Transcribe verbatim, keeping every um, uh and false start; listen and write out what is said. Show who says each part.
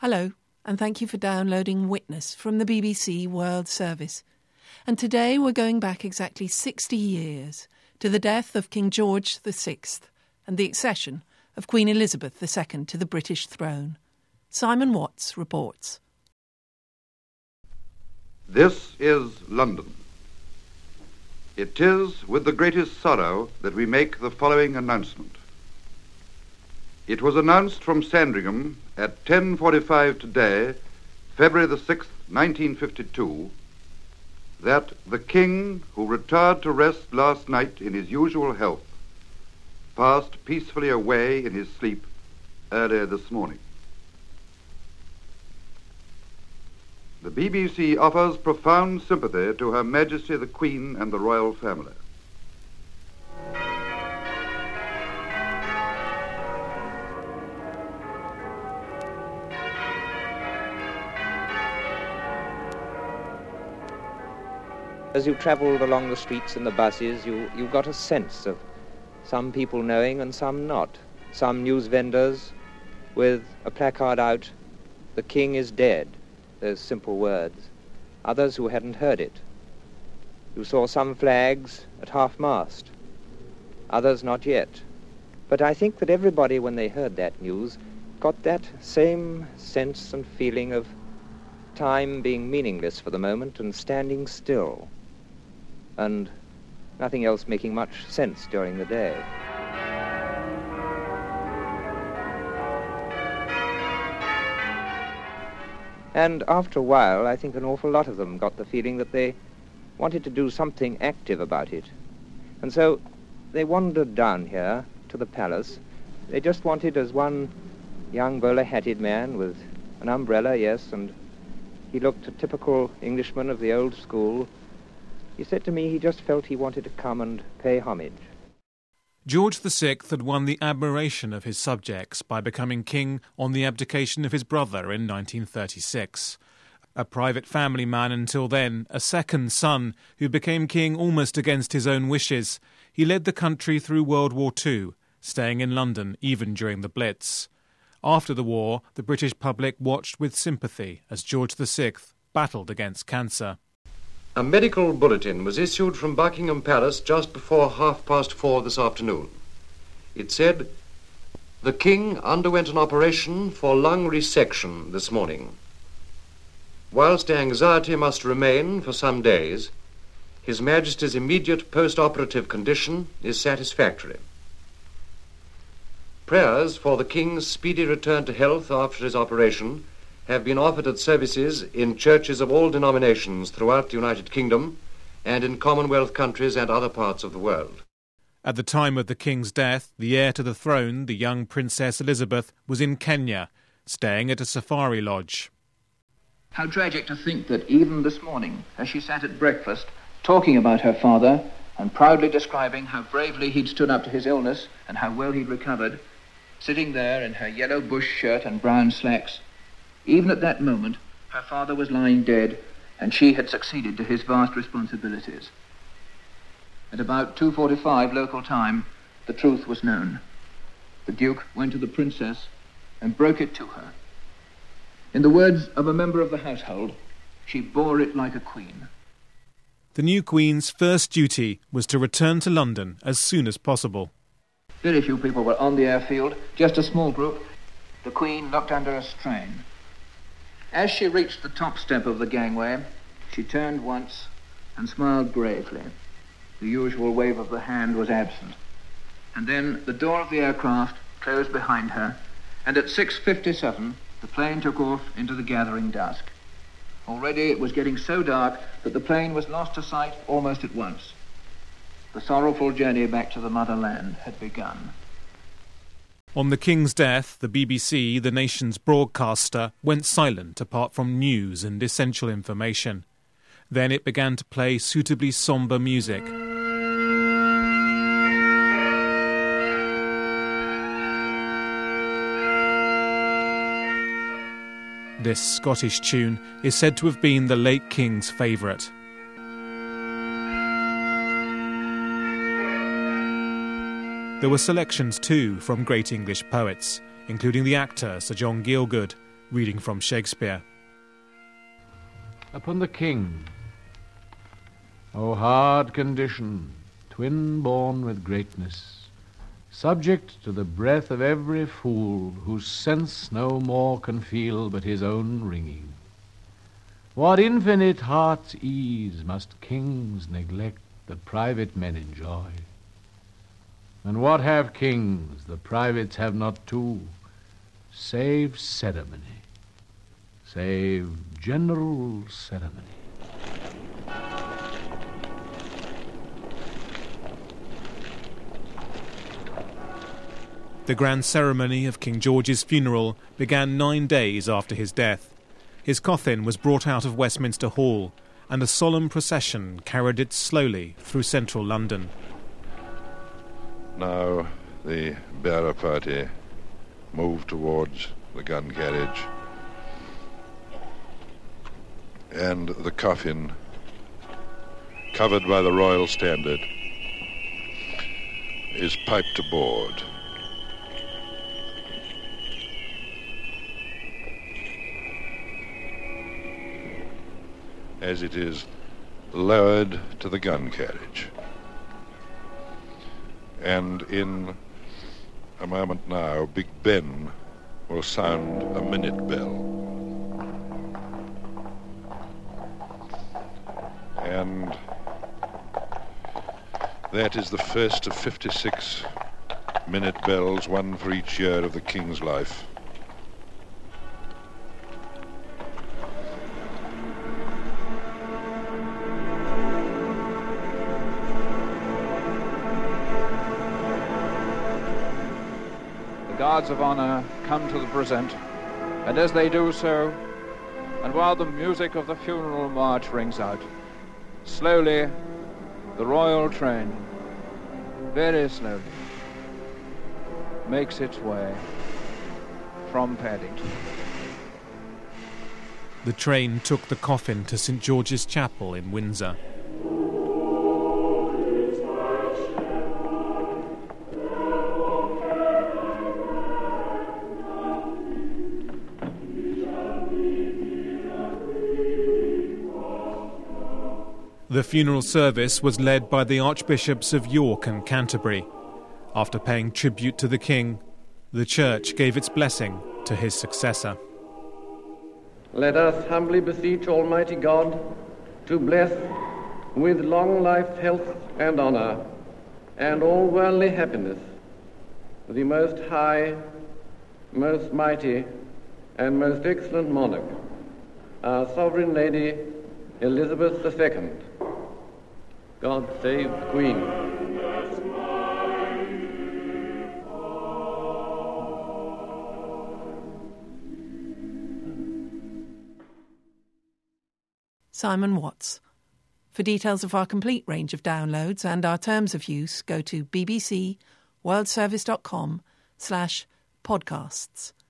Speaker 1: Hello, and thank you for downloading Witness from the B B C World Service. And today we're going back exactly sixty years to the death of King George the Sixth and the accession of Queen Elizabeth the Second to the British throne. Simon Watts reports.
Speaker 2: This is London. It is with the greatest sorrow that we make the following announcement. It was announced from Sandringham at ten forty-five today, February the sixth, nineteen fifty-two, that the King, who retired to rest last night in his usual health, passed peacefully away in his sleep earlier this morning. The B B C offers profound sympathy to Her Majesty the Queen and the royal family.
Speaker 3: As you travelled along the streets and the buses, you, you got a sense of some people knowing and some not. Some news vendors with a placard out, "The King is dead," those simple words. Others who hadn't heard it. You saw some flags at half-mast, others not yet. But I think that everybody, when they heard that news, got that same sense and feeling of time being meaningless for the moment and standing still, and nothing else making much sense during the day. And after a while, I think an awful lot of them got the feeling that they wanted to do something active about it. And so they wandered down here to the palace. They just wanted, as one young bowler-hatted man with an umbrella, yes, and he looked a typical Englishman of the old school. He said to me he just felt he wanted to come and pay homage.
Speaker 4: George the Sixth had won the admiration of his subjects by becoming king on the abdication of his brother in nineteen thirty-six. A private family man until then, a second son who became king almost against his own wishes, he led the country through World War Two, staying in London even during the Blitz. After the war, the British public watched with sympathy as George the Sixth battled against cancer.
Speaker 5: A medical bulletin was issued from Buckingham Palace just before half past four this afternoon. It said, "The King underwent an operation for lung resection this morning. Whilst anxiety must remain for some days, His Majesty's immediate post-operative condition is satisfactory. Prayers for the King's speedy return to health after his operation have been offered at services in churches of all denominations throughout the United Kingdom and in Commonwealth countries and other parts of the world."
Speaker 4: At the time of the King's death, the heir to the throne, the young Princess Elizabeth, was in Kenya, staying at a safari lodge.
Speaker 6: How tragic to think that even this morning, as she sat at breakfast, talking about her father and proudly describing how bravely he'd stood up to his illness and how well he'd recovered, sitting there in her yellow bush shirt and brown slacks, even at that moment, her father was lying dead, and she had succeeded to his vast responsibilities. At about two forty-five local time, the truth was known. The Duke went to the Princess and broke it to her. In the words of a member of the household, she bore it like a queen.
Speaker 4: The new Queen's first duty was to return to London as soon as possible.
Speaker 6: Very few people were on the airfield, just a small group. The Queen looked under a strain. As she reached the top step of the gangway, she turned once and smiled gravely. The usual wave of the hand was absent. And then the door of the aircraft closed behind her, and at six fifty-seven, the plane took off into the gathering dusk. Already it was getting so dark that the plane was lost to sight almost at once. The sorrowful journey back to the motherland had begun.
Speaker 4: On the King's death, the B B C, the nation's broadcaster, went silent apart from news and essential information. Then it began to play suitably sombre music. This Scottish tune is said to have been the late King's favourite. There were selections too from great English poets, including the actor Sir John Gielgud, reading from Shakespeare.
Speaker 7: Upon the King. O hard condition, twin-born with greatness, subject to the breath of every fool, whose sense no more can feel but his own ringing. What infinite heart's ease must kings neglect that private men enjoy? And what have kings the privates have not too, save ceremony, save general ceremony?
Speaker 4: The grand ceremony of King George's funeral began nine days after his death. His coffin was brought out of Westminster Hall, and a solemn procession carried it slowly through central London.
Speaker 8: Now the bearer party moved towards the gun carriage, and the coffin, covered by the royal standard, is piped aboard. As it is lowered to the gun carriage. And in a moment now, Big Ben will sound a minute bell. And that is the first of fifty-six minute bells, one for each year of the King's life.
Speaker 6: Guards of honour come to the present, and as they do so, and while the music of the funeral march rings out, slowly the royal train, very slowly, makes its way from Paddington.
Speaker 4: The train took the coffin to St George's Chapel in Windsor. The funeral service was led by the Archbishops of York and Canterbury. After paying tribute to the King, the Church gave its blessing to his successor.
Speaker 9: Let us humbly beseech Almighty God to bless with long life, health and honour, and all worldly happiness, the most high, most mighty, and most excellent monarch, our Sovereign Lady, Elizabeth the Second. God save the Queen.
Speaker 1: Simon Watts. For details of our complete range of downloads and our terms of use, go to bbcworldservice.com slash podcasts.